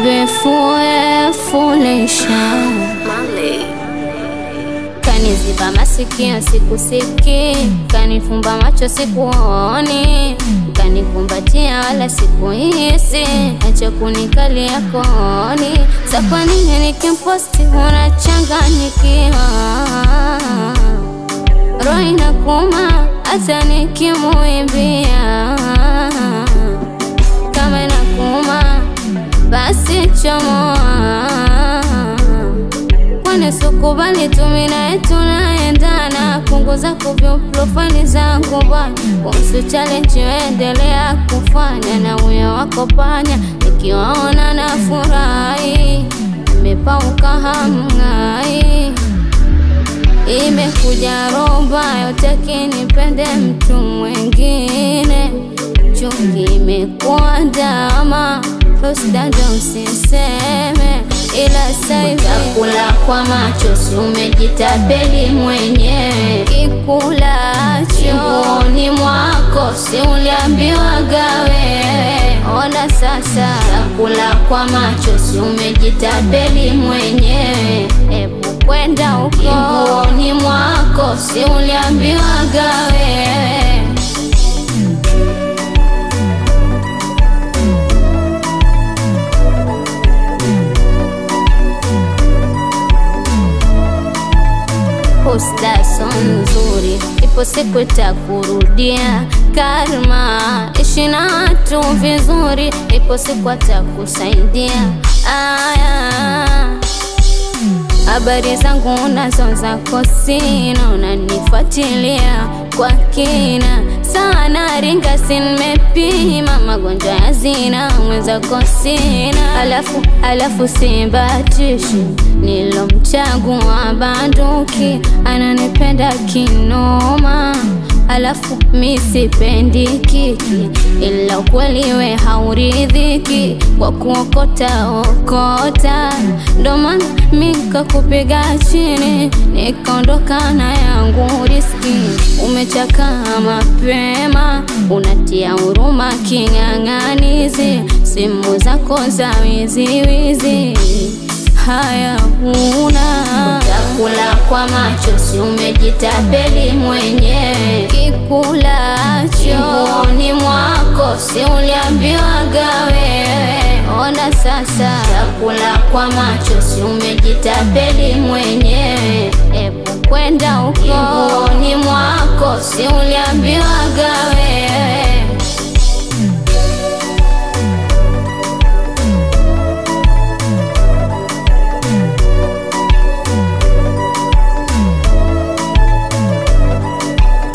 Vifue fulisha kaniziba masikio sikusiki, kanifumba macho sikuoni, kanikumbatia wala sikuhisi, acha kunikalia koni. Sa kwa nini nikimposti unachanganyikiwa? Roho inakuuma hata nikimuimbia. Kama inakuuma basi chomoa, kwani sikubali tu mimi naye tunaendana. Punguza kuvyo profile zangu bwana, kuhusu challenge endelea kufanya na uyo wako panya. Nikiwaona na furahi, nimepauka hamngai. Imekuja roba yote kinipende mtu mwingine, chungi imekuwa ndama, husda ndo usiseme. Ila saivi kula kwa macho si umejitapeli mwenyewe. Kikulacho ni mwako si uliambiwa gawe. Ona sasa kula kwa macho si umejitapeli mwenyewe. Ebu kwenda huko ni mwako si uliambiwa gawe. Posta so nzuri, ipo siku itakurudia. Karma ishi na watu vizuri, ipo siku atakusaidia. Habari zangu unazo zako sina, unanifuatilia kwa kina sana. Ringa sinimepima magonjwa ya zina, mwenzako sina. Alafu sibatishi, nilomchagua banduki, ananipenda kinoma. Alafu mi sipendi kiki, ila ukweli we hauridhiki kwa kuokota okota. Ndo maana mi kakupiga chini, nikaondoka na yangu riski. Umechaka mapema, unatia huruma king'ang'anizi, simu zako za wizi haya huna. Utakula kwa macho si umejitapeli mwenyewe. Kikulacho ni mwako si uliambiwa gawe. Ona sasa utakula kwa macho si umejitapeli mwenyewe. Ebu kwenda huko ni mwako si uliambiwa